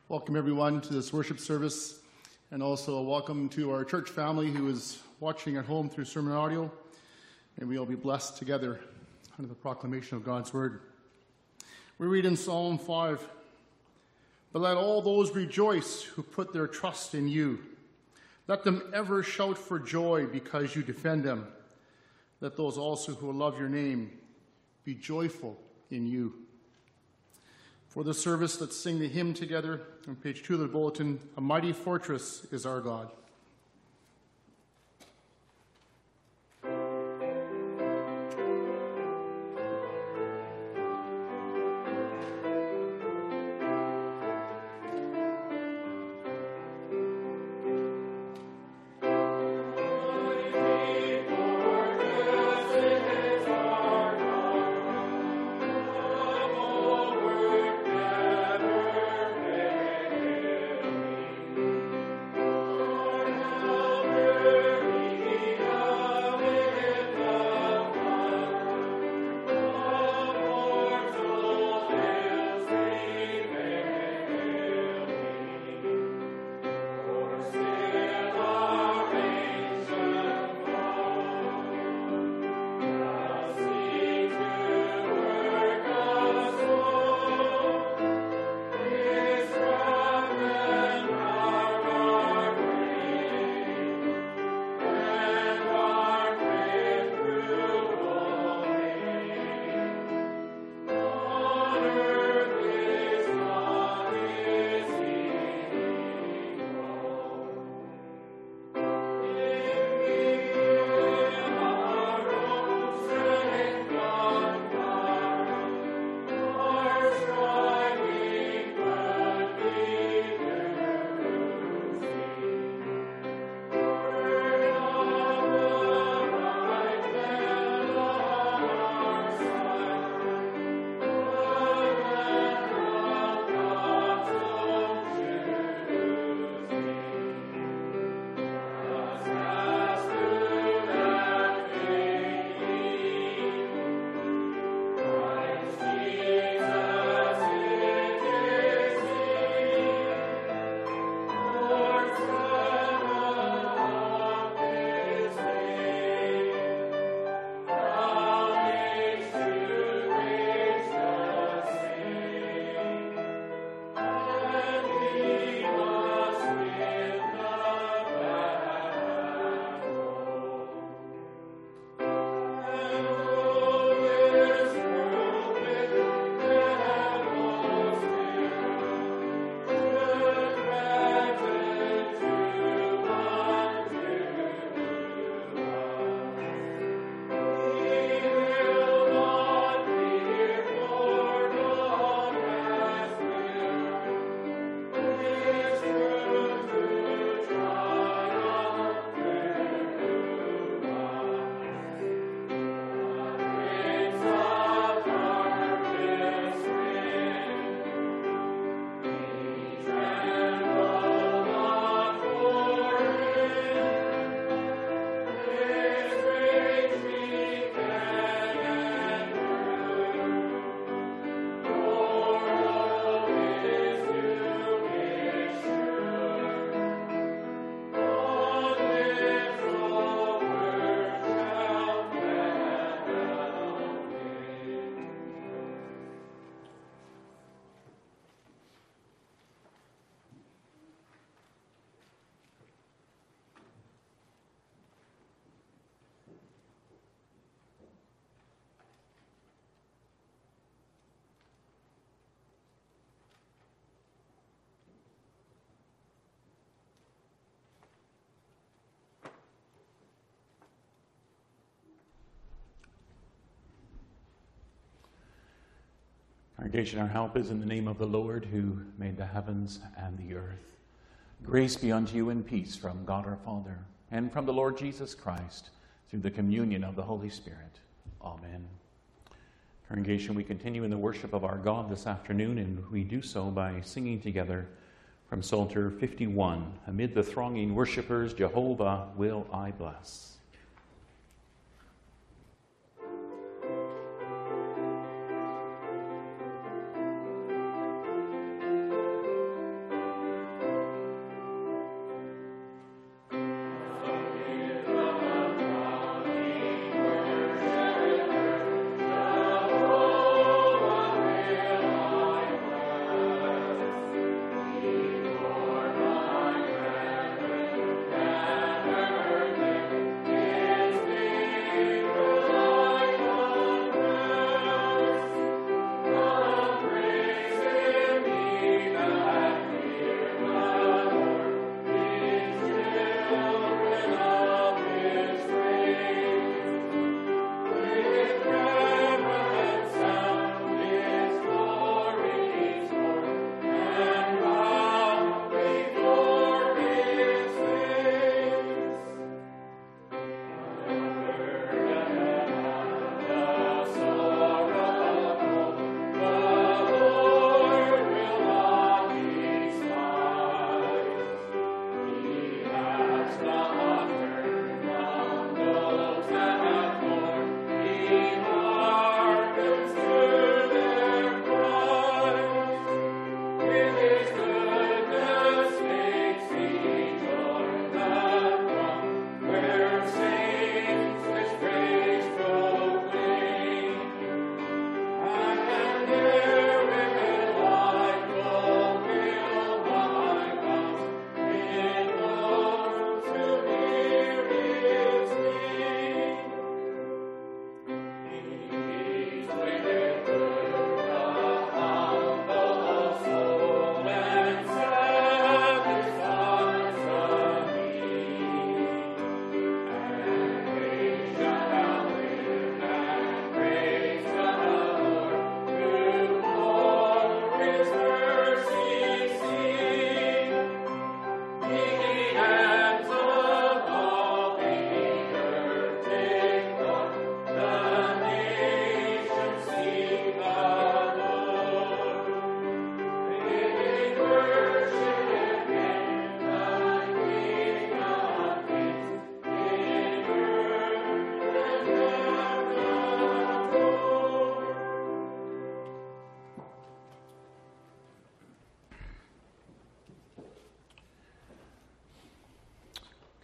Welcome everyone to this worship service, and also a welcome to our church family who is watching at home through sermon audio. And we all be blessed together under the proclamation of God's word. We read in Psalm 5, "But let all those rejoice who put their trust in you. Let them ever shout for joy because you defend them. Let those also who love your name be joyful in you." For the service, let's sing the hymn together on page 2 of the bulletin, "A Mighty Fortress is Our God." Congregation, our help is in the name of the Lord who made the heavens and the earth. Grace be unto you and peace from God our Father and from the Lord Jesus Christ through the communion of the Holy Spirit. Amen. Congregation, we continue in the worship of our God this afternoon, and we do so by singing together from Psalter 51, "Amid the thronging worshipers, Jehovah will I bless."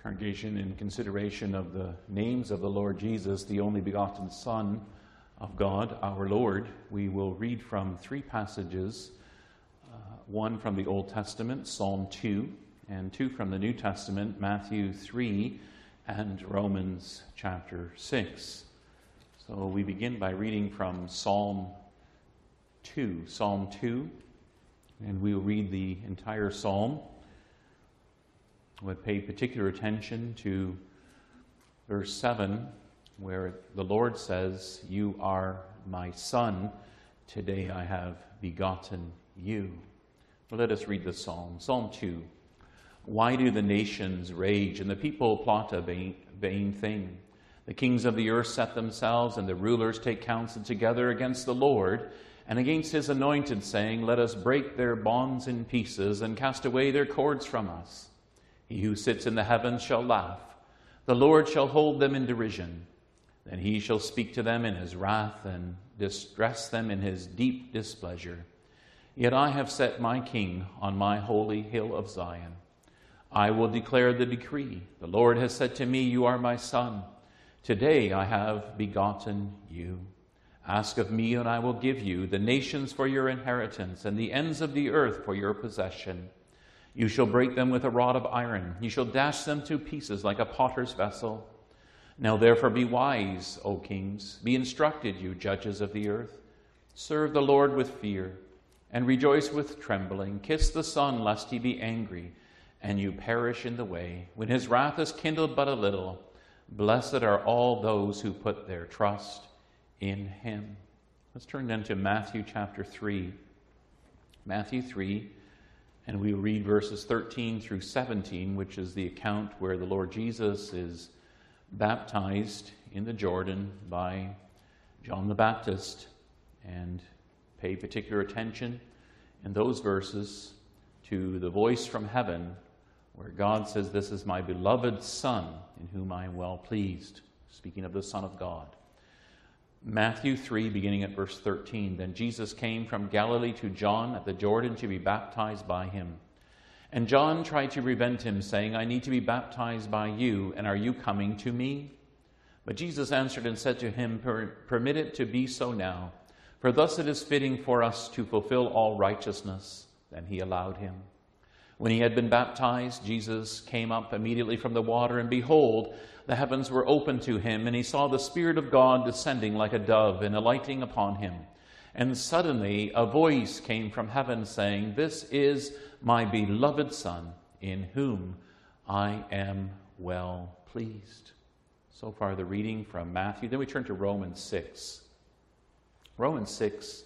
Congregation, in consideration of the names of the Lord Jesus, the only begotten Son of God, our Lord, we will read from three passages, one from the Old Testament, Psalm 2, and two from the New Testament, Matthew 3 and Romans chapter 6. So we begin by reading from Psalm 2, and we'll read the entire psalm. We'll pay particular attention to verse 7, where the Lord says, "You are my son, today I have begotten you." Well, let us read the psalm. Psalm 2. Why do the nations rage and the people plot a vain thing? The kings of the earth set themselves, and the rulers take counsel together against the Lord and against his anointed, saying, "Let us break their bonds in pieces and cast away their cords from us." He who sits in the heavens shall laugh. The Lord shall hold them in derision. Then he shall speak to them in his wrath and distress them in his deep displeasure. Yet I have set my king on my holy hill of Zion. I will declare the decree. The Lord has said to me, "You are my son. Today I have begotten you. Ask of me, and I will give you the nations for your inheritance and the ends of the earth for your possession. You shall break them with a rod of iron. You shall dash them to pieces like a potter's vessel. Now therefore be wise, O kings. Be instructed, you judges of the earth. Serve the Lord with fear and rejoice with trembling. Kiss the Son, lest he be angry and you perish in the way, when his wrath is kindled but a little. Blessed are all those who put their trust in him." Let's turn then to Matthew chapter 3. Matthew 3. And we read verses 13 through 17, which is the account where the Lord Jesus is baptized in the Jordan by John the Baptist. And pay particular attention in those verses to the voice from heaven where God says, "This is my beloved Son, in whom I am well pleased," speaking of the Son of God. Matthew 3, beginning at verse 13. Then Jesus came from Galilee to John at the Jordan to be baptized by him. And John tried to prevent him, saying, "I need to be baptized by you, and are you coming to me?" But Jesus answered and said to him, "Permit it to be so now, for thus it is fitting for us to fulfill all righteousness." Then he allowed him. When he had been baptized, Jesus came up immediately from the water, and behold, the heavens were opened to him, and he saw the Spirit of God descending like a dove and alighting upon him. And suddenly a voice came from heaven saying, "This is my beloved Son, in whom I am well pleased." So far the reading from Matthew. Then we turn to Romans 6. Romans 6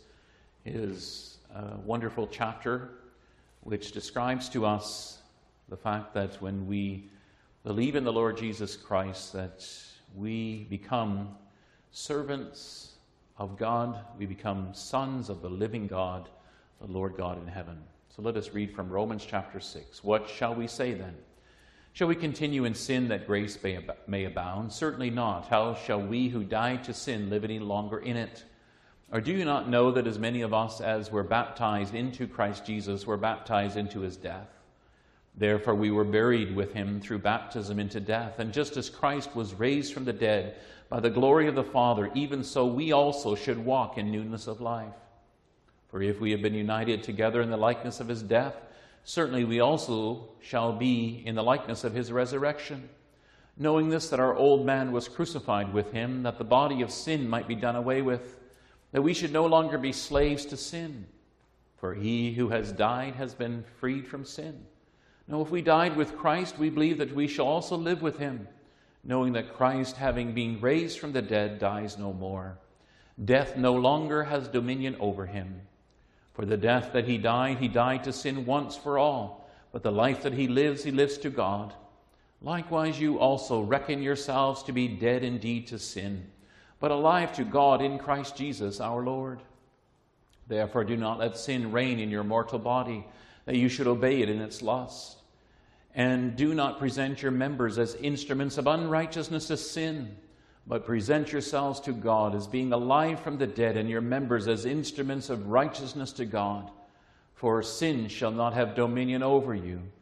is a wonderful chapter which describes to us the fact that when we believe in the Lord Jesus Christ, that we become servants of God, we become sons of the living God, the Lord God in heaven. So let us read from Romans chapter 6. What shall we say then? Shall we continue in sin that grace may abound? Certainly not. How shall we who died to sin live any longer in it? Or do you not know that as many of us as were baptized into Christ Jesus were baptized into his death? Therefore we were buried with him through baptism into death. And just as Christ was raised from the dead by the glory of the Father, even so we also should walk in newness of life. For if we have been united together in the likeness of his death, certainly we also shall be in the likeness of his resurrection. Knowing this, that our old man was crucified with him, that the body of sin might be done away with, that we should no longer be slaves to sin. For he who has died has been freed from sin. Now if we died with Christ, we believe that we shall also live with him, knowing that Christ, having been raised from the dead, dies no more. Death no longer has dominion over him. For the death that he died to sin once for all, but the life that he lives to God. Likewise you also reckon yourselves to be dead indeed to sin, but alive to God in Christ Jesus our Lord. Therefore do not let sin reign in your mortal body, that you should obey it in its lust. And do not present your members as instruments of unrighteousness to sin, but present yourselves to God as being alive from the dead, and your members as instruments of righteousness to God. For sin shall not have dominion over you,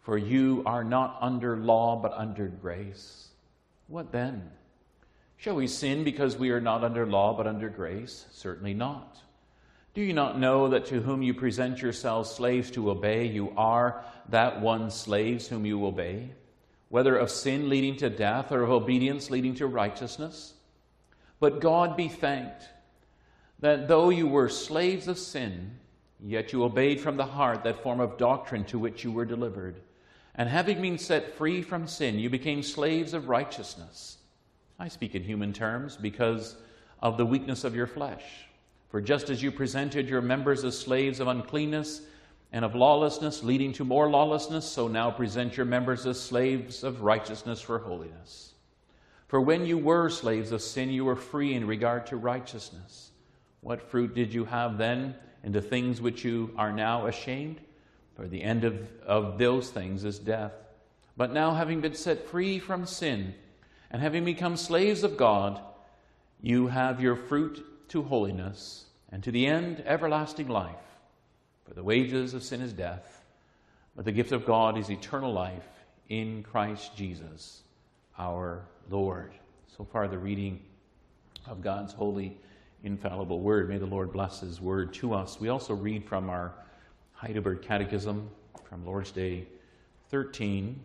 For you are not under law, but under grace. What then? Shall we sin because we are not under law, but under grace? Certainly not. Do you not know that to whom you present yourselves slaves to obey, you are that one slaves whom you obey, whether of sin leading to death or of obedience leading to righteousness? But God be thanked that though you were slaves of sin, yet you obeyed from the heart that form of doctrine to which you were delivered. And having been set free from sin, you became slaves of righteousness. I speak in human terms because of the weakness of your flesh. For just as you presented your members as slaves of uncleanness and of lawlessness, leading to more lawlessness, so now present your members as slaves of righteousness for holiness. For when you were slaves of sin, you were free in regard to righteousness. What fruit did you have then in the things which you are now ashamed? For the end of those things is death. But now, having been set free from sin and having become slaves of God, you have your fruit to holiness, and to the end everlasting life. For the wages of sin is death, but the gift of God is eternal life in Christ Jesus our Lord. So far the reading of God's holy, infallible word. May the Lord bless his word to us. We also read from our Heidelberg Catechism from Lord's Day 13.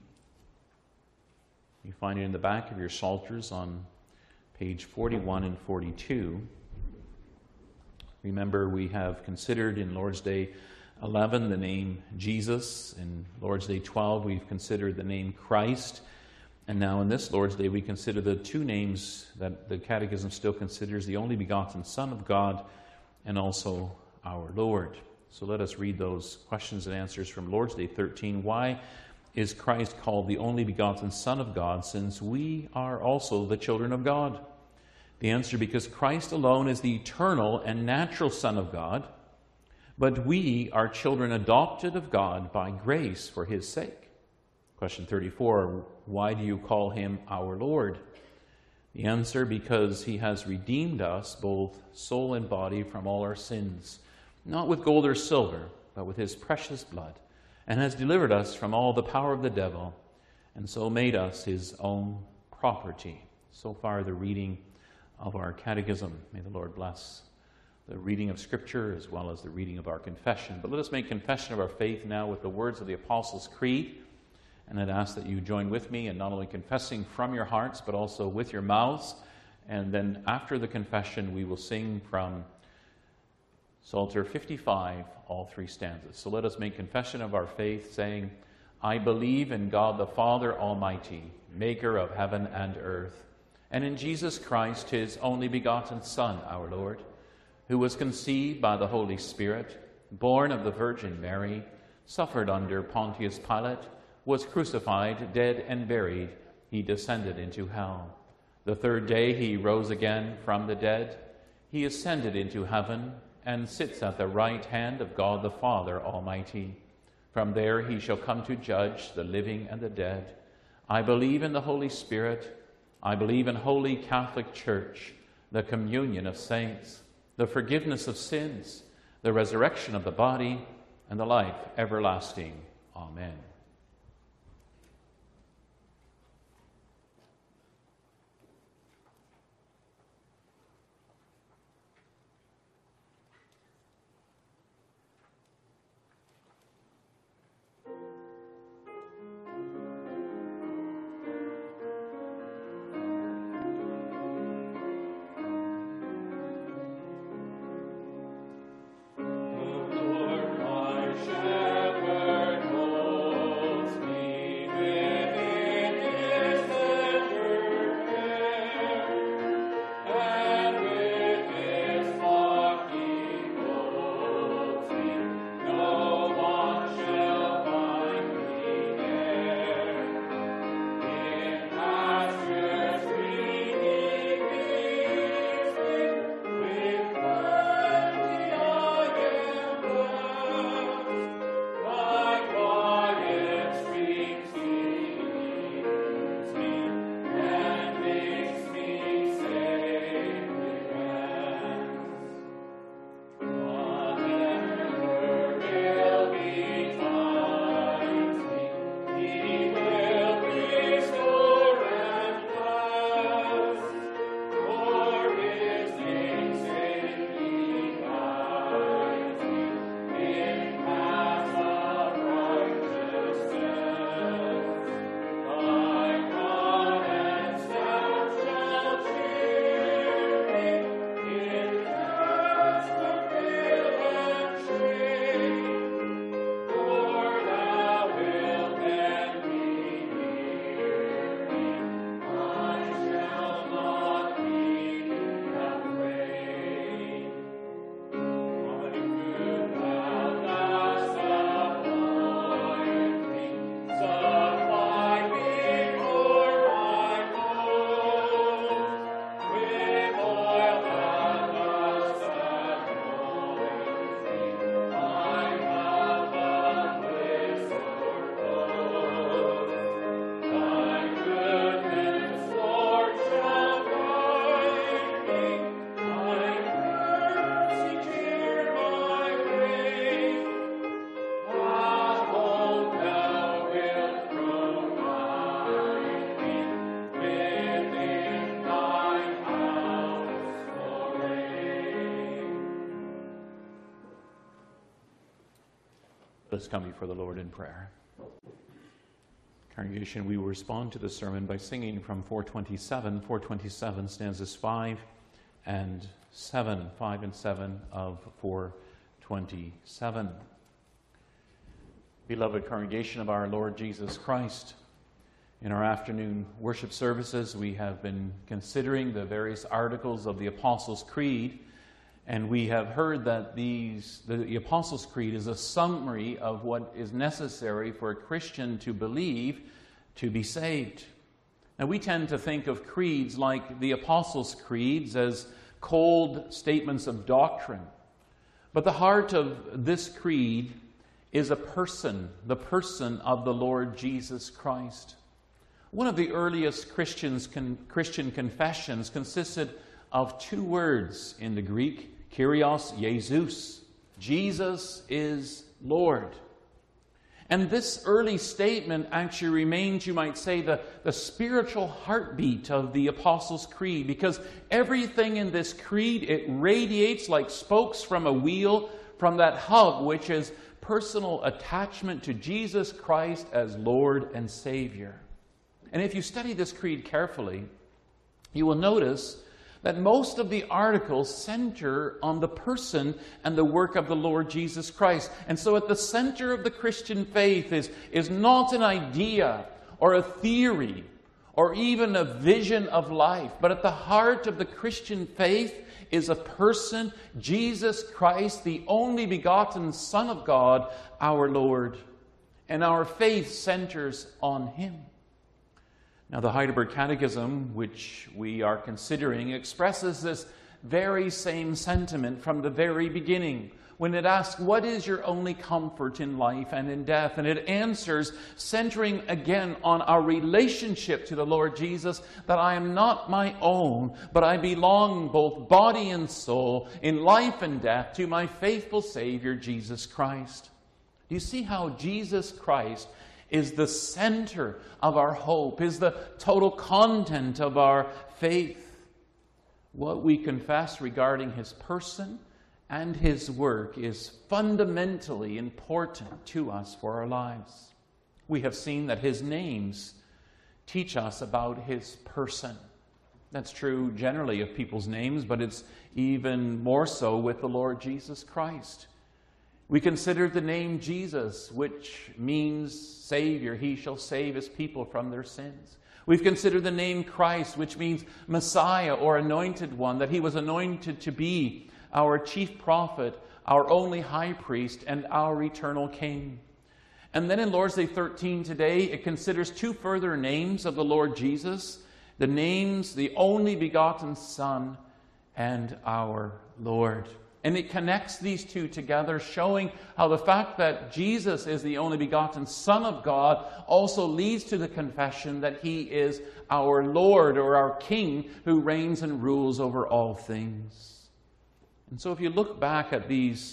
You find it in the back of your Psalters on page 41 and 42. Remember, we have considered in Lord's Day 11 the name Jesus. In Lord's Day 12, we've considered the name Christ. And now in this Lord's Day, we consider the two names that the Catechism still considers: the only begotten Son of God and also our Lord. So let us read those questions and answers from Lord's Day 13. Why is Christ called the only begotten Son of God, since we are also the children of God? The answer: because Christ alone is the eternal and natural Son of God, but we are children adopted of God by grace for his sake. Question 34, why do you call him our Lord? The answer: because he has redeemed us, both soul and body, from all our sins, not with gold or silver, but with his precious blood, and has delivered us from all the power of the devil, and so made us his own property. So far the reading of our catechism. May the Lord bless the reading of Scripture as well as the reading of our confession. But let us make confession of our faith now with the words of the Apostles' Creed. And I'd ask that you join with me in not only confessing from your hearts, but also with your mouths. And then after the confession, we will sing from Psalter 55, all three stanzas. So let us make confession of our faith, saying, I believe in God the Father Almighty, maker of heaven and earth, and in Jesus Christ, his only begotten Son, our Lord, who was conceived by the Holy Spirit, born of the Virgin Mary, suffered under Pontius Pilate, was crucified, dead, and buried. He descended into hell. The third day he rose again from the dead. He ascended into heaven and sits at the right hand of God the Father Almighty. From there he shall come to judge the living and the dead. I believe in the Holy Spirit. I believe in Holy Catholic Church, the communion of saints, the forgiveness of sins, the resurrection of the body, and the life everlasting. Amen. Lord, my shepherd, Lord. come before the Lord in prayer. Congregation, we will respond to the sermon by singing from 427 stanzas 5 and 7, 5 and 7 of 427. Beloved congregation of our Lord Jesus Christ, in our afternoon worship services, we have been considering the various articles of the Apostles' Creed, and we have heard that the Apostles' Creed is a summary of what is necessary for a Christian to believe to be saved. Now, we tend to think of creeds like the Apostles' Creeds as cold statements of doctrine. But the heart of this creed is a person, the person of the Lord Jesus Christ. One of the earliest Christian confessions consisted of two words in the Greek, Kyrios Jesus. Jesus is Lord. And this early statement actually remains, you might say, the spiritual heartbeat of the Apostles' Creed, because everything in this creed, it radiates like spokes from a wheel from that hub, which is personal attachment to Jesus Christ as Lord and Savior. And if you study this creed carefully, you will notice that most of the articles center on the person and the work of the Lord Jesus Christ. And so at the center of the Christian faith is not an idea or a theory or even a vision of life, but at the heart of the Christian faith is a person, Jesus Christ, the only begotten Son of God, our Lord. And our faith centers on Him. Now, the Heidelberg Catechism, which we are considering, expresses this very same sentiment from the very beginning, when it asks, what is your only comfort in life and in death? And it answers, centering again on our relationship to the Lord Jesus, that I am not my own, but I belong both body and soul, in life and death, to my faithful Savior, Jesus Christ. Do you see how Jesus Christ is the center of our hope, is the total content of our faith? What we confess regarding His person and His work is fundamentally important to us for our lives. We have seen that His names teach us about His person. That's true generally of people's names, but it's even more so with the Lord Jesus Christ. We consider the name Jesus, which means Savior. He shall save His people from their sins. We've considered the name Christ, which means Messiah or Anointed One, that He was anointed to be our chief prophet, our only high priest, and our eternal King. And then in Lord's Day 13 today, it considers two further names of the Lord Jesus, the names, the only begotten Son, and our Lord. And it connects these two together, showing how the fact that Jesus is the only begotten Son of God also leads to the confession that He is our Lord or our King who reigns and rules over all things. And so if you look back at these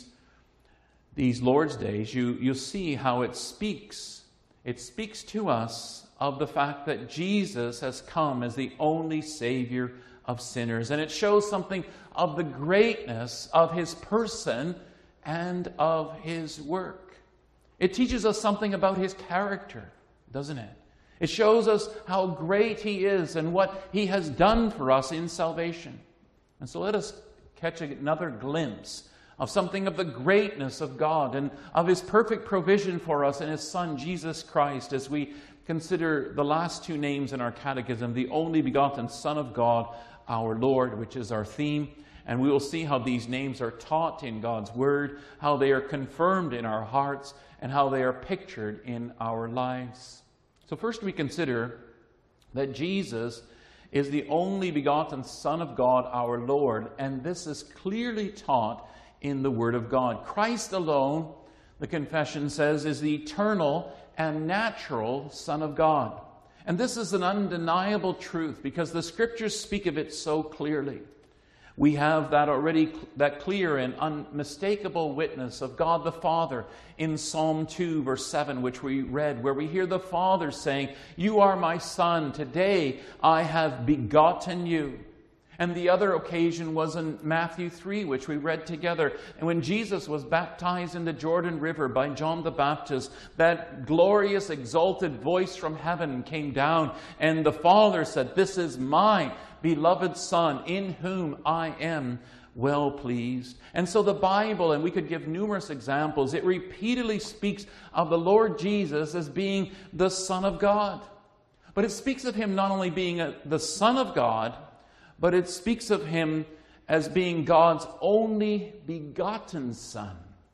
Lord's Days, you'll see how it speaks. It speaks to us of the fact that Jesus has come as the only Savior of sinners. And it shows something of the greatness of His person and of His work. It teaches us something about His character, doesn't it? It shows us how great He is and what He has done for us in salvation. And so let us catch another glimpse of something of the greatness of God and of His perfect provision for us in His Son, Jesus Christ, as we consider the last two names in our catechism, the only begotten Son of God, our Lord, which is our theme. And we will see how these names are taught in God's Word, how they are confirmed in our hearts, and how they are pictured in our lives. So first we consider that Jesus is the only begotten Son of God, our Lord, and this is clearly taught in the Word of God. Christ alone, the confession says, is the eternal and natural Son of God. And this is an undeniable truth because the Scriptures speak of it so clearly. We have that clear and unmistakable witness of God the Father in Psalm 2, verse 7, which we read, where we hear the Father saying, "You are my Son, today I have begotten you." And the other occasion was in Matthew 3, which we read together. And when Jesus was baptized in the Jordan River by John the Baptist, that glorious, exalted voice from heaven came down, and the Father said, "This is my beloved Son, in whom I am well pleased." And so the Bible, and we could give numerous examples, it repeatedly speaks of the Lord Jesus as being the Son of God. But it speaks of him not only being the Son of God, but it speaks of him as being God's only begotten Son.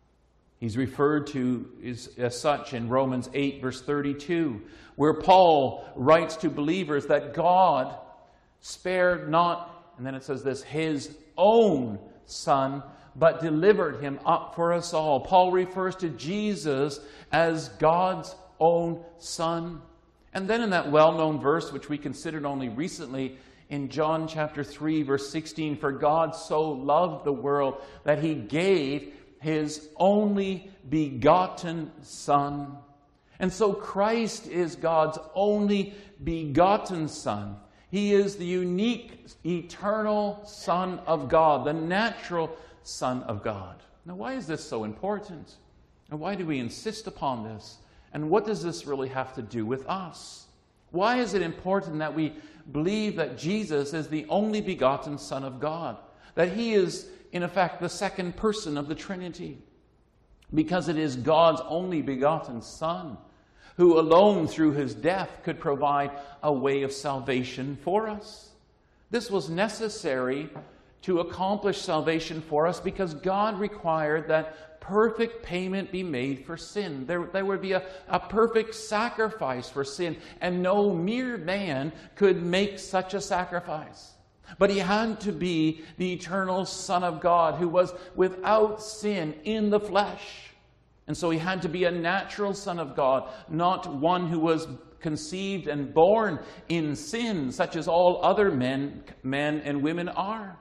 He's referred to as such in Romans 8, verse 32, where Paul writes to believers that God spared not, and then it says this, his own Son, but delivered him up for us all. Paul refers to Jesus as God's own Son. And then in that well-known verse, which we considered only recently, in John chapter 3, verse 16, "For God so loved the world that he gave his only begotten Son." And so Christ is God's only begotten Son. He is the unique, eternal Son of God, the natural Son of God. Now, why is this so important? And why do we insist upon this? And what does this really have to do with us? Why is it important that we believe that Jesus is the only begotten Son of God? That he is, in effect, the second person of the Trinity? Because it is God's only begotten Son who alone through his death could provide a way of salvation for us. This was necessary to accomplish salvation for us because God required that perfect payment be made for sin. There would be a perfect sacrifice for sin, and no mere man could make such a sacrifice. But he had to be the eternal Son of God who was without sin in the flesh. And so he had to be a natural Son of God, not one who was conceived and born in sin, such as all other men and women are.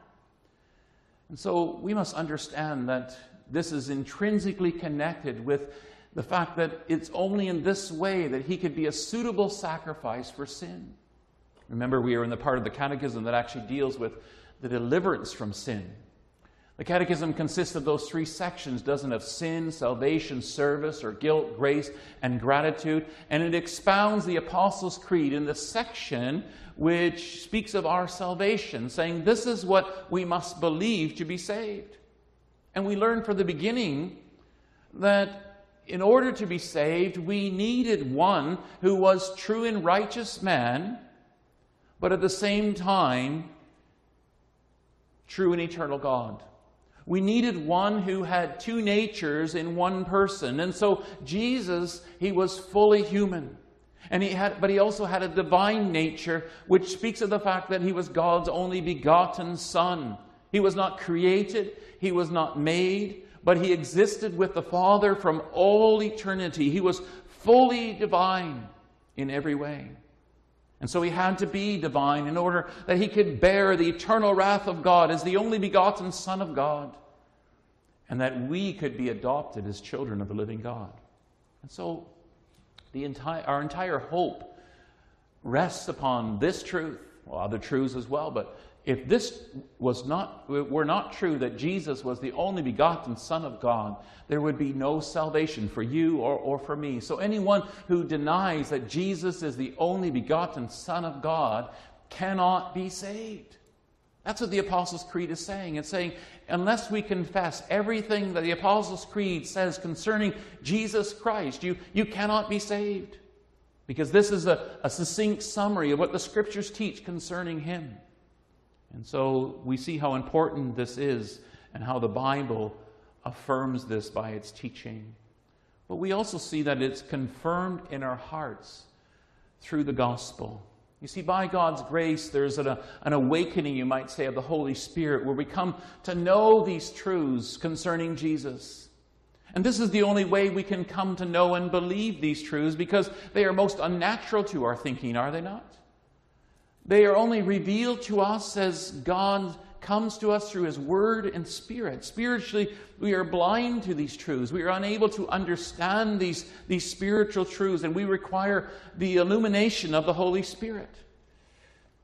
And so we must understand that this is intrinsically connected with the fact that it's only in this way that he could be a suitable sacrifice for sin. Remember, we are in the part of the Catechism that actually deals with the deliverance from sin. The Catechism consists of those three sections, doesn't it? Of sin, salvation, service, or guilt, grace, and gratitude. And it expounds the Apostles' Creed in the section which speaks of our salvation, saying this is what we must believe to be saved. And we learn from the beginning that in order to be saved, we needed one who was true and righteous man, but at the same time, true and eternal God. We needed one who had two natures in one person. And so Jesus, he was fully human. But he also had a divine nature, which speaks of the fact that he was God's only begotten Son. He was not created, he was not made, but he existed with the Father from all eternity. He was fully divine in every way. And so he had to be divine in order that he could bear the eternal wrath of God as the only begotten Son of God, and that we could be adopted as children of the living God. And so our entire hope rests upon this truth, well, other truths as well, but if this were not true, that Jesus was the only begotten Son of God, there would be no salvation for you or for me. So anyone who denies that Jesus is the only begotten Son of God cannot be saved. That's what the Apostles' Creed is saying. It's saying, unless we confess everything that the Apostles' Creed says concerning Jesus Christ, you cannot be saved. Because this is a succinct summary of what the Scriptures teach concerning him. And so we see how important this is and how the Bible affirms this by its teaching. But we also see that it's confirmed in our hearts through the gospel. You see, by God's grace, there's an awakening, you might say, of the Holy Spirit, where we come to know these truths concerning Jesus. And this is the only way we can come to know and believe these truths, because they are most unnatural to our thinking, are they not? They are only revealed to us as God comes to us through his Word and Spirit. Spiritually, we are blind to these truths. We are unable to understand these spiritual truths, and we require the illumination of the Holy Spirit.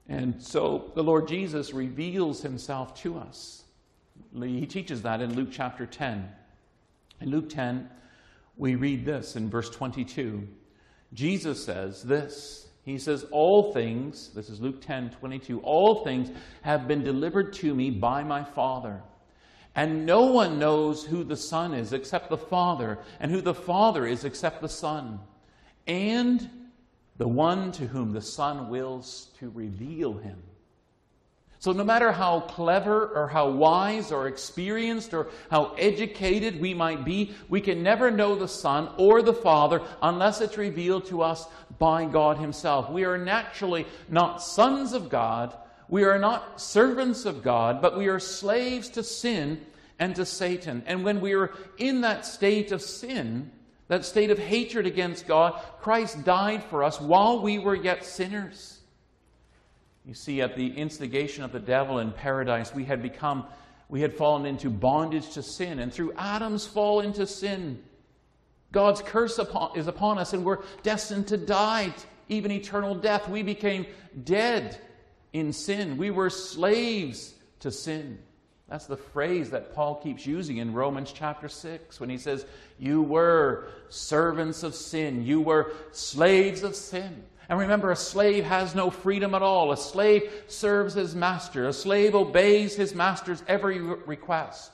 And so the Lord Jesus reveals himself to us. He teaches that in Luke chapter 10. In Luke 10, we read this in verse 22. Jesus says this. He says, all things, this is Luke 10:22, all things have been delivered to me by my Father. And no one knows who the Son is except the Father, and who the Father is except the Son, and the one to whom the Son wills to reveal him. So no matter how clever or how wise or experienced or how educated we might be, we can never know the Son or the Father unless it's revealed to us by God himself. We are naturally not sons of God. We are not servants of God, but we are slaves to sin and to Satan. And when we are in that state of sin, that state of hatred against God, Christ died for us while we were yet sinners. You see, at the instigation of the devil in paradise, we had fallen into bondage to sin. And through Adam's fall into sin, God's curse is upon us, and we're destined to die, even eternal death. We became dead in sin. We were slaves to sin. That's the phrase that Paul keeps using in Romans chapter 6 when he says, you were servants of sin. You were slaves of sin. And remember, a slave has no freedom at all. A slave serves his master. A slave obeys his master's every request.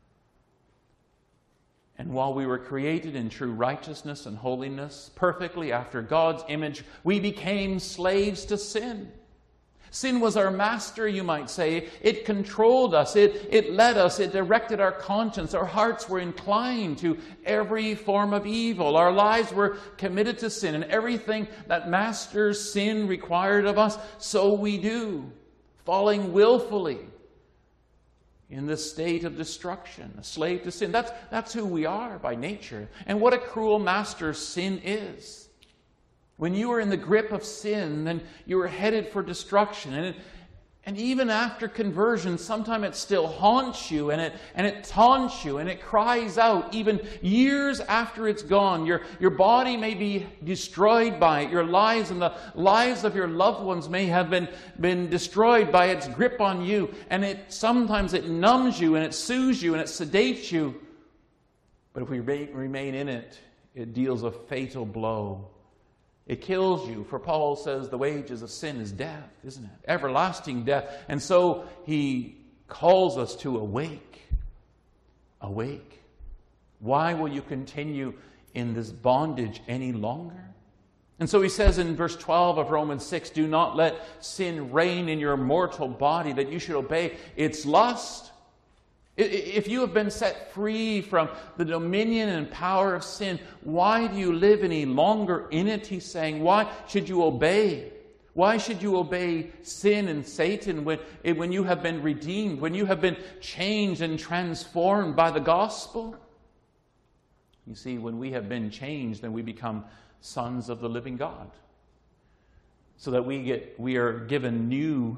And while we were created in true righteousness and holiness, perfectly after God's image, we became slaves to sin. Sin was our master, you might say. It controlled us. It led us. It directed our conscience. Our hearts were inclined to every form of evil. Our lives were committed to sin. And everything that master's sin required of us, so we do, falling willfully in this state of destruction, a slave to sin. That's who we are by nature. And what a cruel master sin is. When you are in the grip of sin, then you are headed for destruction. And even after conversion, sometimes it still haunts you, and it taunts you, and it cries out, even years after it's gone. Your body may be destroyed by it. Your lives and the lives of your loved ones may have been destroyed by its grip on you. And sometimes it numbs you, and it soothes you, and it sedates you. But if we remain in it, it deals a fatal blow. It kills you. For Paul says the wages of sin is death, isn't it? Everlasting death. And so he calls us to awake. Awake. Why will you continue in this bondage any longer? And so he says in verse 12 of Romans 6, do not let sin reign in your mortal body, that you should obey its lust. If you have been set free from the dominion and power of sin, why do you live any longer in it? He's saying, why should you obey? Why should you obey sin and Satan when you have been redeemed, when you have been changed and transformed by the gospel? You see, when we have been changed, then we become sons of the living God. So that we are given new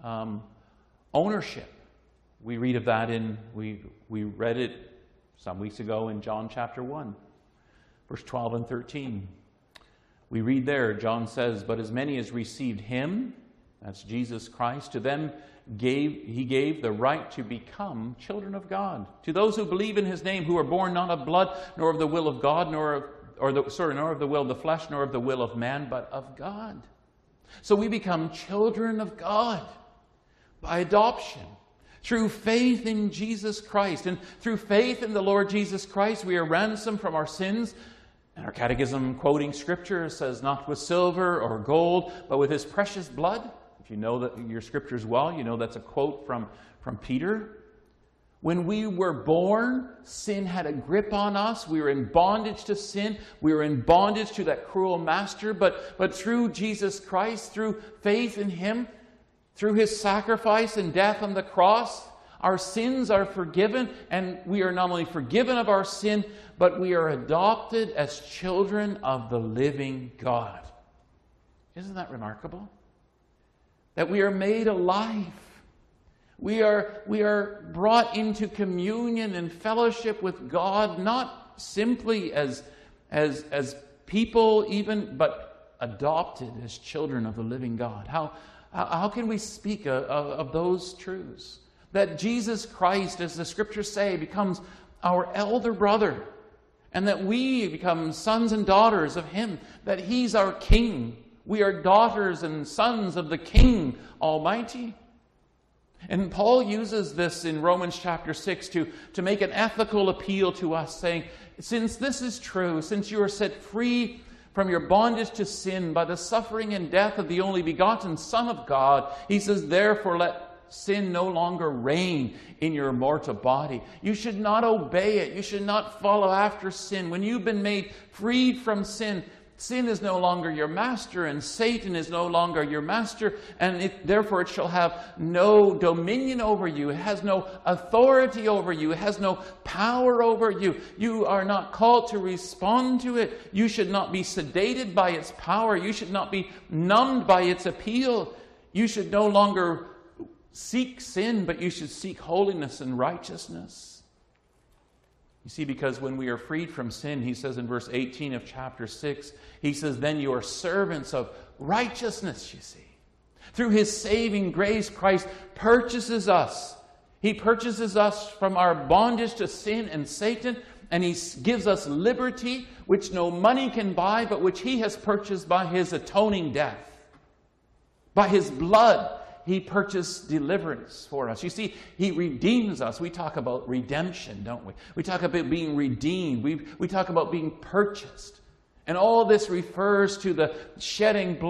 ownership. We read of that we read it some weeks ago in John chapter 1, verse 12 and 13. We read there, John says, but as many as received him, that's Jesus Christ, to them he gave the right to become children of God. To those who believe in his name, who are born not of blood, nor of the will of God, nor of the will of the flesh, nor of the will of man, but of God. So we become children of God by adoption. Through faith in Jesus Christ. And through faith in the Lord Jesus Christ, we are ransomed from our sins. And our catechism, quoting Scripture, says, not with silver or gold, but with his precious blood. If you know that your Scriptures well, you know that's a quote from Peter. When we were born, sin had a grip on us. We were in bondage to sin. We were in bondage to that cruel master. But through Jesus Christ, through faith in him, through his sacrifice and death on the cross, our sins are forgiven, and we are not only forgiven of our sin, but we are adopted as children of the living God. Isn't that remarkable? That we are made alive. We are brought into communion and fellowship with God, not simply as people even, but adopted as children of the living God. How can we speak of those truths? That Jesus Christ, as the scriptures say, becomes our elder brother, and that we become sons and daughters of him, that he's our king. We are daughters and sons of the King Almighty. And Paul uses this in Romans chapter 6 to make an ethical appeal to us, saying, since this is true, since you are set free from your bondage to sin by the suffering and death of the only begotten Son of God, he says, therefore let sin no longer reign in your mortal body. You should not obey it. You should not follow after sin. When you've been made freed from sin, sin is no longer your master, and Satan is no longer your master, and therefore it shall have no dominion over you. It has no authority over you. It has no power over you. You are not called to respond to it. You should not be sedated by its power. You should not be numbed by its appeal. You should no longer seek sin, but you should seek holiness and righteousness. You see, because when we are freed from sin, he says in verse 18 of chapter 6, he says, then you are servants of righteousness, you see. Through his saving grace, Christ purchases us. He purchases us from our bondage to sin and Satan, and he gives us liberty, which no money can buy, but which he has purchased by his atoning death. By his blood, he purchased deliverance for us. You see, he redeems us. We talk about redemption, don't we? We talk about being redeemed. We talk about being purchased. And all this refers to the shedded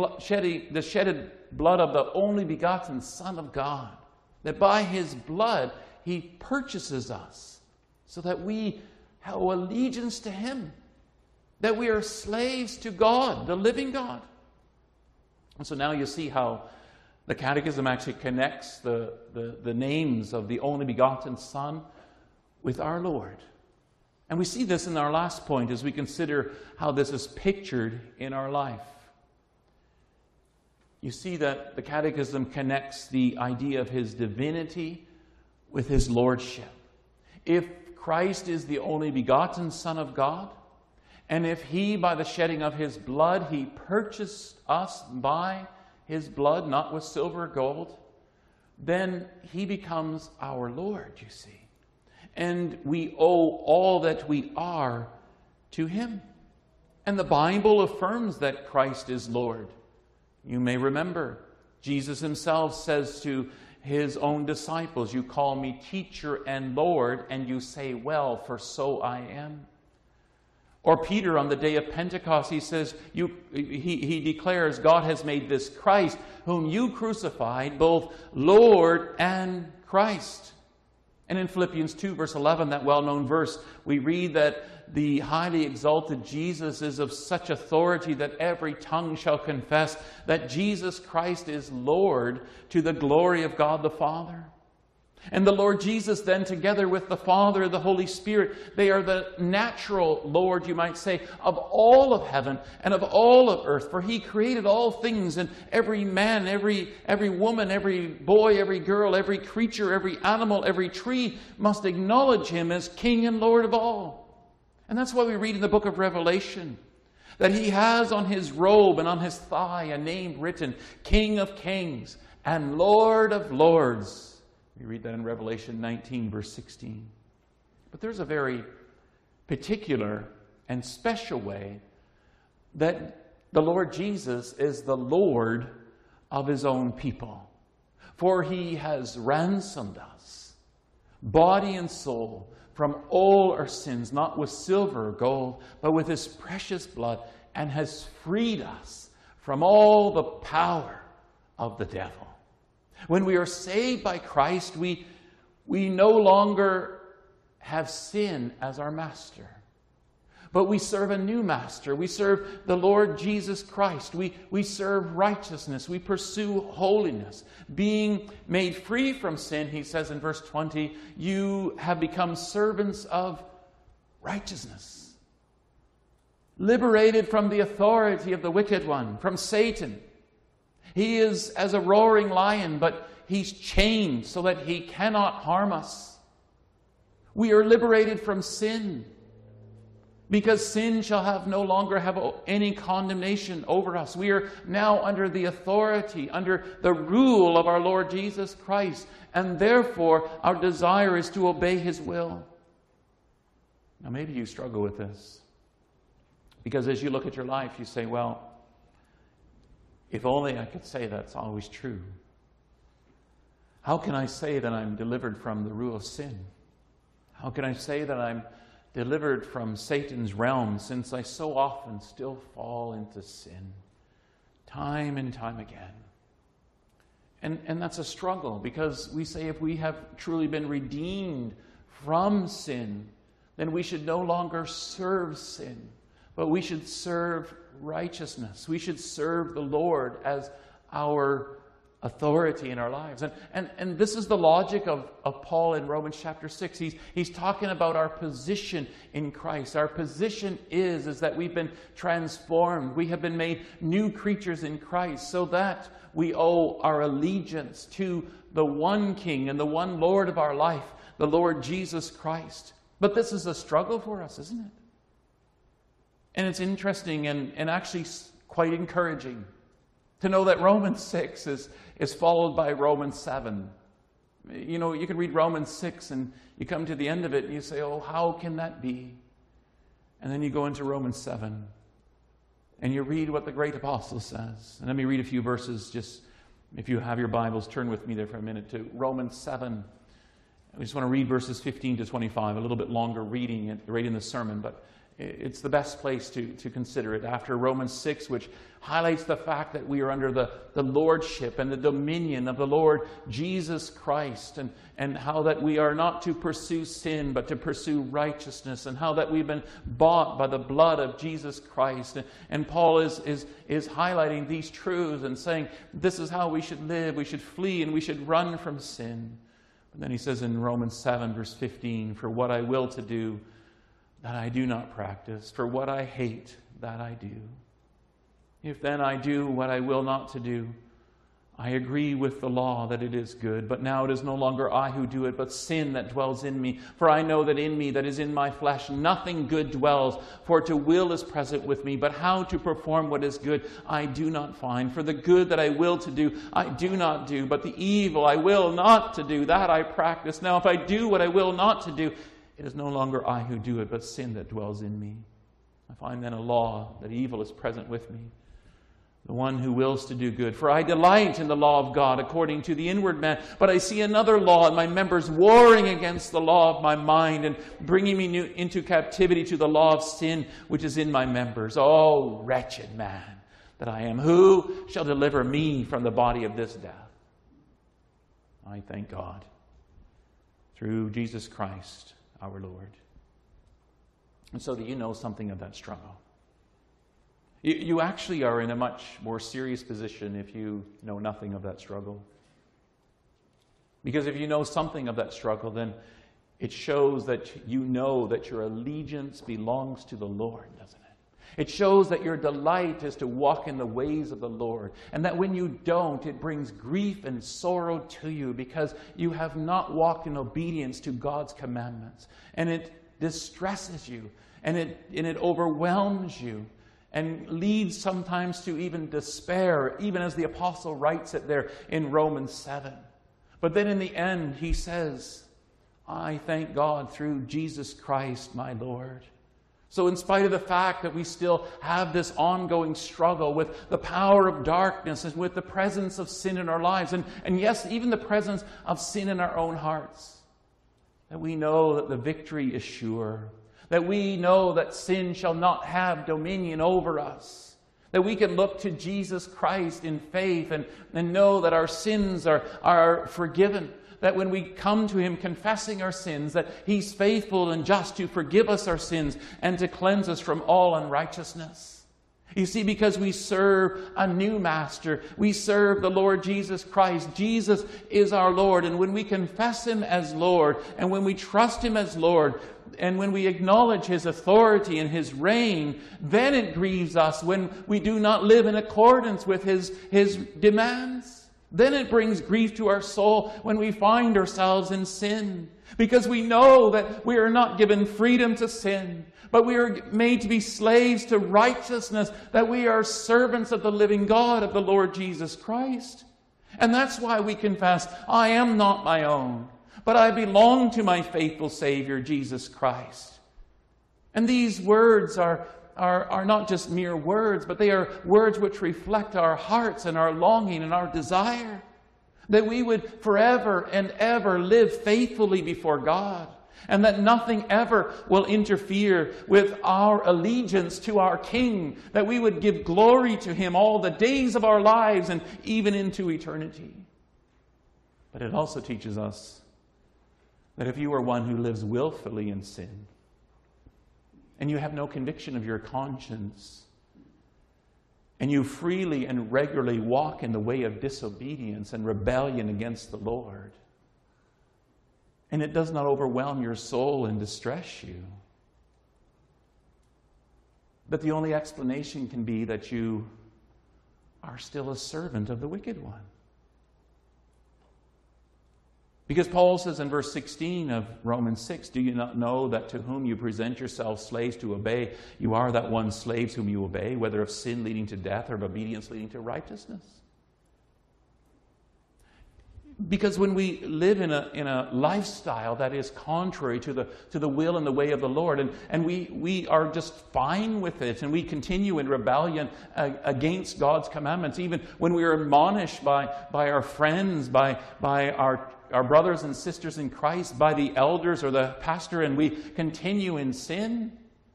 blood of the only begotten Son of God. That by his blood, he purchases us so that we have allegiance to him. That we are slaves to God, the living God. And so now you see how the Catechism actually connects the names of the only begotten Son with our Lord. And we see this in our last point as we consider how this is pictured in our life. You see that the Catechism connects the idea of his divinity with his lordship. If Christ is the only begotten Son of God, and if he, by the shedding of his blood, he purchased us by his blood, not with silver or gold, then he becomes our Lord, you see. And we owe all that we are to him. And the Bible affirms that Christ is Lord. You may remember, Jesus himself says to his own disciples, you call me teacher and Lord, and you say, well, for so I am. Or Peter on the day of Pentecost, he says, he declares, God has made this Christ, whom you crucified, both Lord and Christ. And in Philippians 2, verse 11, that well-known verse, we read that the highly exalted Jesus is of such authority that every tongue shall confess that Jesus Christ is Lord, to the glory of God the Father. And the Lord Jesus then, together with the Father and the Holy Spirit, they are the natural Lord, you might say, of all of heaven and of all of earth. For he created all things, and every man, every woman, every boy, every girl, every creature, every animal, every tree must acknowledge him as King and Lord of all. And that's why we read in the book of Revelation that he has on his robe and on his thigh a name written, King of Kings and Lord of Lords. We read that in Revelation 19, verse 16. But there's a very particular and special way that the Lord Jesus is the Lord of his own people. For he has ransomed us, body and soul, from all our sins, not with silver or gold, but with his precious blood, and has freed us from all the power of the devil. When we are saved by Christ, we no longer have sin as our master. But we serve a new master. We serve the Lord Jesus Christ. We serve righteousness. We pursue holiness. Being made free from sin, he says in verse 20, you have become servants of righteousness. Liberated from the authority of the wicked one, from Satan. He is as a roaring lion, but he's chained so that he cannot harm us. We are liberated from sin. Because sin shall no longer have any condemnation over us. We are now under the authority, under the rule of our Lord Jesus Christ. And therefore, our desire is to obey His will. Now, maybe you struggle with this. Because as you look at your life, you say, well, if only I could say that's always true. How can I say that I'm delivered from the rule of sin? How can I say that I'm delivered from Satan's realm, since I so often still fall into sin, time and time again? And that's a struggle, because we say if we have truly been redeemed from sin, then we should no longer serve sin, but we should serve righteousness. We should serve the Lord as our authority in our lives. And this is the logic of Paul in Romans chapter 6. He's talking about our position in Christ. Our position is that we've been transformed. We have been made new creatures in Christ, so that we owe our allegiance to the one King and the one Lord of our life, the Lord Jesus Christ. But this is a struggle for us, isn't it? And it's interesting and actually quite encouraging to know that Romans 6 is followed by Romans 7. You know, you can read Romans 6 and you come to the end of it and you say, oh, how can that be? And then you go into Romans 7 and you read what the great apostle says. And let me read a few verses. Just, if you have your Bibles, turn with me there for a minute to Romans 7. I just want to read verses 15 to 25, a little bit longer reading it right in the sermon, but it's the best place to consider it after Romans 6, which highlights the fact that we are under the lordship and the dominion of the Lord Jesus Christ, and how that we are not to pursue sin, but to pursue righteousness, and how that we've been bought by the blood of Jesus Christ. And Paul is highlighting these truths and saying, this is how we should live. We should flee and we should run from sin. But then he says in Romans 7, verse 15, for what I will to do, that I do not practice, for what I hate, that I do. If then I do what I will not to do, I agree with the law that it is good. But now it is no longer I who do it, but sin that dwells in me. For I know that in me, that is in my flesh, nothing good dwells. For to will is present with me, but how to perform what is good I do not find. For the good that I will to do, I do not do. But the evil I will not to do, that I practice. Now if I do what I will not to do, it is no longer I who do it, but sin that dwells in me. I find then a law that evil is present with me, the one who wills to do good. For I delight in the law of God according to the inward man, but I see another law in my members warring against the law of my mind and bringing me into captivity to the law of sin which is in my members. Oh, wretched man that I am, who shall deliver me from the body of this death? I thank God through Jesus Christ our Lord. And so do you know something of that struggle? You actually are in a much more serious position if you know nothing of that struggle. Because if you know something of that struggle, then it shows that you know that your allegiance belongs to the Lord, doesn't it? It shows that your delight is to walk in the ways of the Lord. And that when you don't, it brings grief and sorrow to you because you have not walked in obedience to God's commandments. And it distresses you. And it overwhelms you. And leads sometimes to even despair, even as the apostle writes it there in Romans 7. But then in the end, he says, I thank God through Jesus Christ, my Lord. So in spite of the fact that we still have this ongoing struggle with the power of darkness and with the presence of sin in our lives, and yes, even the presence of sin in our own hearts, that we know that the victory is sure, that we know that sin shall not have dominion over us, that we can look to Jesus Christ in faith and know that our sins are forgiven, that when we come to Him confessing our sins, that He's faithful and just to forgive us our sins and to cleanse us from all unrighteousness. You see, because we serve a new master, we serve the Lord Jesus Christ. Jesus is our Lord, and when we confess Him as Lord, and when we trust Him as Lord, and when we acknowledge His authority and His reign, then it grieves us when we do not live in accordance with His demands. Then it brings grief to our soul when we find ourselves in sin. Because we know that we are not given freedom to sin, but we are made to be slaves to righteousness, that we are servants of the living God, of the Lord Jesus Christ. And that's why we confess, I am not my own, but I belong to my faithful Savior, Jesus Christ. And these words are not just mere words, but they are words which reflect our hearts and our longing and our desire, that we would forever and ever live faithfully before God, and that nothing ever will interfere with our allegiance to our King, that we would give glory to Him all the days of our lives and even into eternity. But it also teaches us that if you are one who lives willfully in sin, and you have no conviction of your conscience, and you freely and regularly walk in the way of disobedience and rebellion against the Lord, and it does not overwhelm your soul and distress you, that the only explanation can be that you are still a servant of the wicked one. Because Paul says in verse 16 of Romans 6, do you not know that to whom you present yourselves slaves to obey, you are that one slaves whom you obey, whether of sin leading to death or of obedience leading to righteousness? Because when we live in a lifestyle that is contrary to the will and the way of the Lord, and we are just fine with it, and we continue in rebellion against God's commandments, even when we are admonished by our friends, by our brothers and sisters in Christ, by the elders or the pastor, and we continue in sin,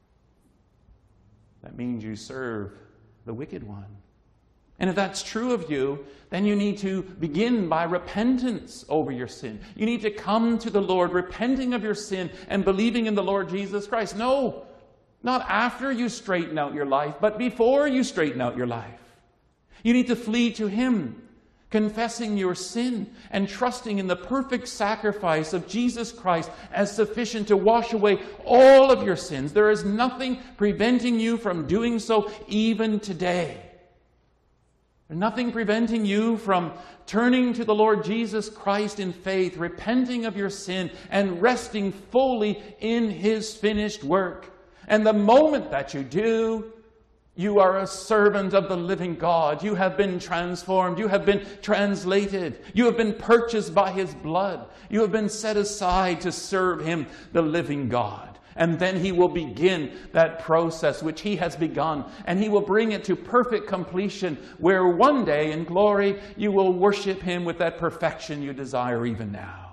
that means you serve the wicked one. And if that's true of you, then you need to begin by repentance over your sin. You need to come to the Lord, repenting of your sin and believing in the Lord Jesus Christ. No, not after you straighten out your life, but before you straighten out your life. You need to flee to Him, confessing your sin and trusting in the perfect sacrifice of Jesus Christ as sufficient to wash away all of your sins. There is nothing preventing you from doing so even today. There's nothing preventing you from turning to the Lord Jesus Christ in faith, repenting of your sin, and resting fully in His finished work. And the moment that you do, you are a servant of the living God. You have been transformed. You have been translated. You have been purchased by His blood. You have been set aside to serve Him, the living God. And then He will begin that process which He has begun. And He will bring it to perfect completion, where one day in glory you will worship Him with that perfection you desire even now.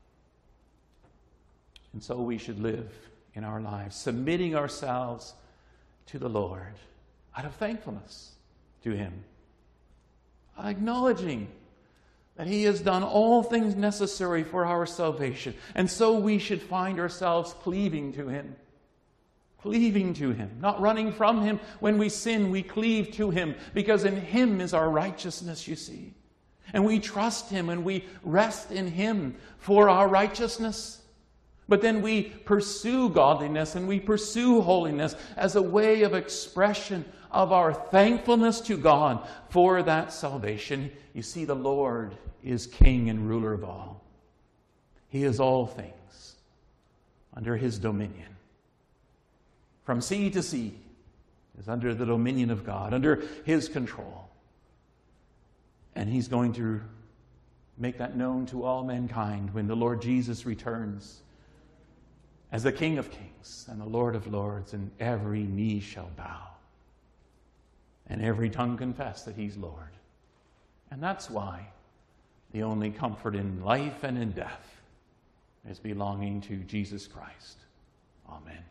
And so we should live in our lives, submitting ourselves to the Lord out of thankfulness to Him, acknowledging that He has done all things necessary for our salvation. And so we should find ourselves cleaving to Him. Cleaving to Him. Not running from Him. When we sin, we cleave to Him, because in Him is our righteousness, you see. And we trust Him and we rest in Him for our righteousness. But then we pursue godliness and we pursue holiness as a way of expression of our thankfulness to God for that salvation. You see, the Lord is King and ruler of all. He is all things under His dominion. From sea to sea is under the dominion of God, under His control. And He's going to make that known to all mankind when the Lord Jesus returns as the King of Kings and the Lord of Lords, and every knee shall bow and every tongue confess that He's Lord. And that's why the only comfort in life and in death is belonging to Jesus Christ. Amen.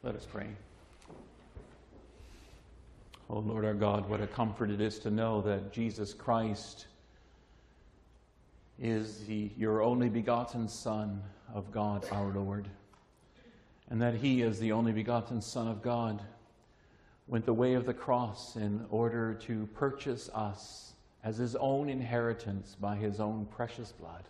Let us pray. Oh Lord our God, what a comfort it is to know that Jesus Christ is your only begotten Son of God our Lord, and that he is the only begotten Son of God, went the way of the cross in order to purchase us as his own inheritance by his own precious blood.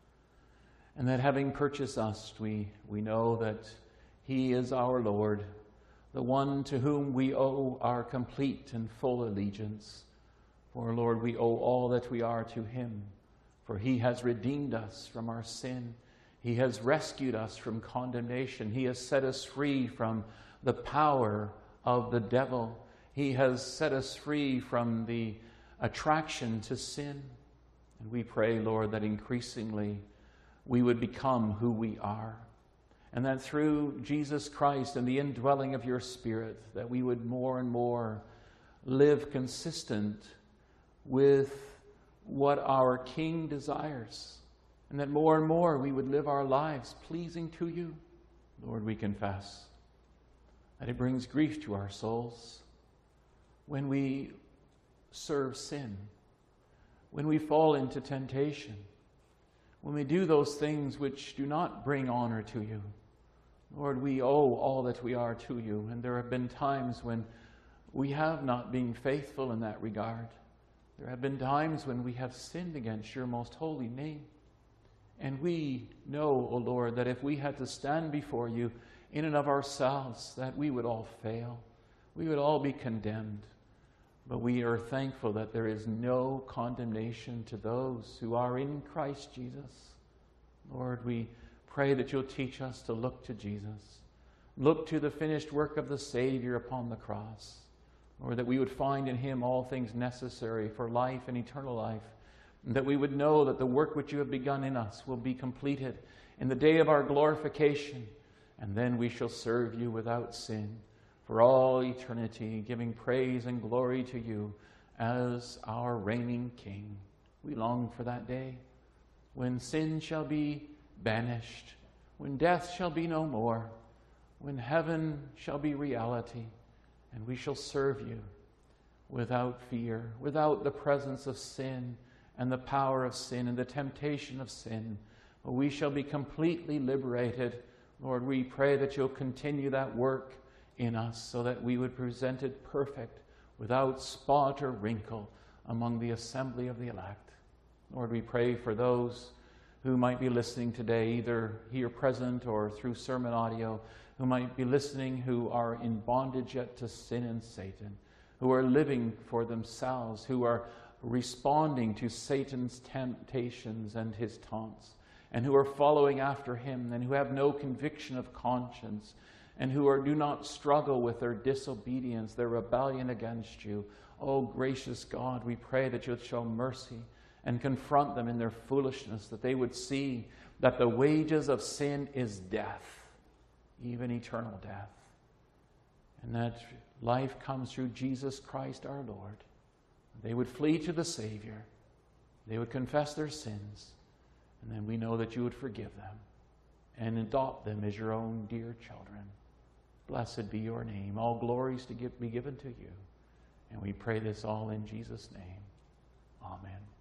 And that having purchased us, we know that he is our Lord, the one to whom we owe our complete and full allegiance. For, Lord, we owe all that we are to him, for he has redeemed us from our sin. He has rescued us from condemnation. He has set us free from the power of the devil. He has set us free from the attraction to sin. And we pray, Lord, that increasingly we would become who we are. And that through Jesus Christ and the indwelling of your Spirit, that we would more and more live consistent with what our King desires. And that more and more we would live our lives pleasing to you. Lord, we confess that it brings grief to our souls when we serve sin, when we fall into temptation, when we do those things which do not bring honor to you. Lord, we owe all that we are to you, and there have been times when we have not been faithful in that regard. There have been times when we have sinned against your most holy name. And we know, O Lord, that if we had to stand before you in and of ourselves, that we would all fail. We would all be condemned. But we are thankful that there is no condemnation to those who are in Christ Jesus. Lord, we pray that you'll teach us to look to Jesus. Look to the finished work of the Savior upon the cross. Lord, that we would find in him all things necessary for life and eternal life. And that we would know that the work which you have begun in us will be completed in the day of our glorification. And then we shall serve you without sin for all eternity, giving praise and glory to you as our reigning King. We long for that day when sin shall be banished, when death shall be no more, when heaven shall be reality, and we shall serve you without fear, without the presence of sin and the power of sin and the temptation of sin. But we shall be completely liberated. Lord, we pray that you'll continue that work in us so that we would present it perfect, without spot or wrinkle, among the assembly of the elect. Lord, we pray for those who might be listening today, either here present or through sermon audio, who might be listening, who are in bondage yet to sin and Satan, who are living for themselves, who are responding to Satan's temptations and his taunts, and who are following after him, and who have no conviction of conscience, and who do not struggle with their disobedience, their rebellion against you. Oh, gracious God, we pray that you'll show mercy and confront them in their foolishness, that they would see that the wages of sin is death, even eternal death, and that life comes through Jesus Christ our Lord. They would flee to the Savior. They would confess their sins, and then we know that you would forgive them and adopt them as your own dear children. Blessed be your name. All glories to be given to you. And we pray this all in Jesus' name. Amen.